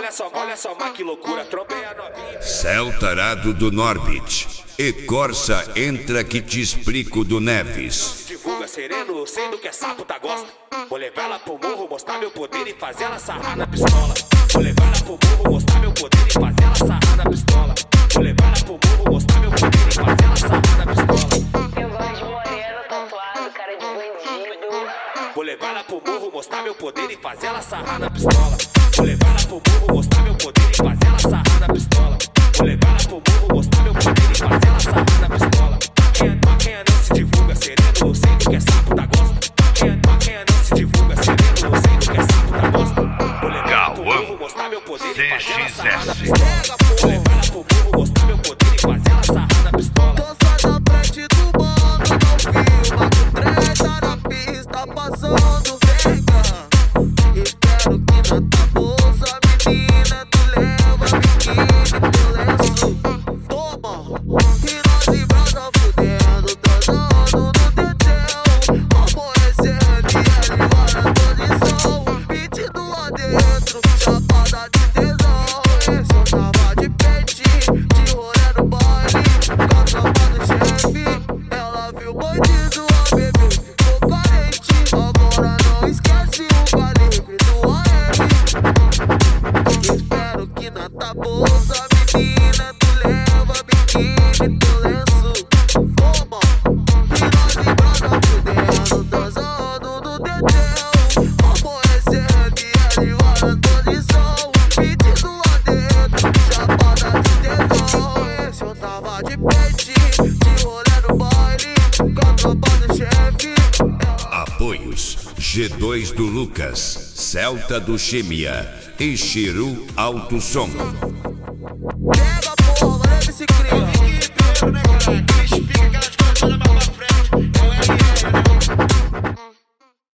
olha só, mas que loucura, trombei a novinha. Celtarado do Norbit e Corsa entra que te explico do Neves. Divulga sereno, sendo que é sapo tá gosta. Vou levar ela pro morro, mostrar meu poder e fazer ela sarrar na pistola. Vou levar ela pro morro, mostrar meu poder e fazer ela sarrar na pistola. Vou levar ela pro morro, mostrar meu poder e fazer ela sarrar na pistola. Eu gosto de moreno, tatuado, cara de bandido. Vou levar ela pro morro, mostrar meu poder e fazer ela sarrar na pistola. Vou levar ela pro morro, mostrar meu poder e fazer ela sarrar na pistola. Vou levar ela pro morro, mostrar meu poder e fazer ela sarrar na pistola. Quem não se divulga sereno, sendo que é sapo da gosta. Quem não se divulga sereno, sendo que é sapo da gosta. Vou levar ela pro morro, mostrar meu poder e fazer ela sarrar na pistola. Vou levar ela pro morro, mostrar meu poder e fazer ela sarrar na pistola. Tô só na frente do mano, não filma com treta na pista passando, vem cá. Espero que na tua bolsa, menina, tu leva biquíni pro lenço. Toma, e nós em brasa fudendo, transando no teteu. Como esse ML, agora posição, metido lá dentro, chapada de tesão. Esse eu tava de peitinho, de rolê no baile, com a tropa do chefe. Ela viu o bandido, a bebê ficou carente. Agora não esquece o calibre do AM. Espero que na tua bolsa, menina, tu leva biquíni pro lenço. Toma, e nós em brasa fudendo, transando no teteu. Como esse ML, agora posição, metido lá dentro, chapada de tesão. Esse eu tava de peitinho, de rolê no baile, com a tropa do chefe. Apoios G2 do Lucas, Celta do Chemia e Chiru Alto Som.